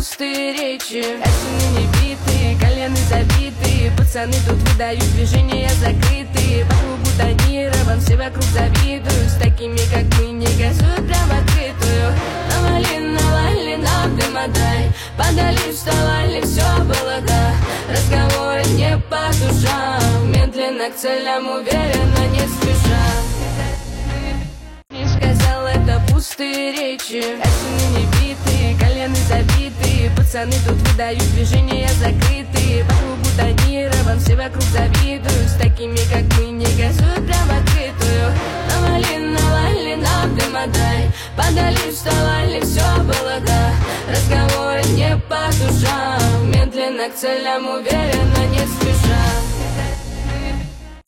пустые речи. Осины не битые, колены забитые. Пацаны тут выдают движения закрытые. По кругу тонирован, все вокруг завидуют. С такими, как мы, не газуют прям открытую. Навали нам дыма дай. Подали, вставали, все было, да. Разговоры не по душам. Медленно к целям, уверенно, не спеша. Не сказал, это пустые речи. Осины не битые, колены забитые. Пацаны тут выдают движения закрытые. По кругу тонирован, все вокруг завидуют. С такими, как мы, не газуют прям открытую. Навали нам дыма дай. Подали, вставали, все было, да. Разговоры не по душам. Медленно к целям, уверенно, не спеша.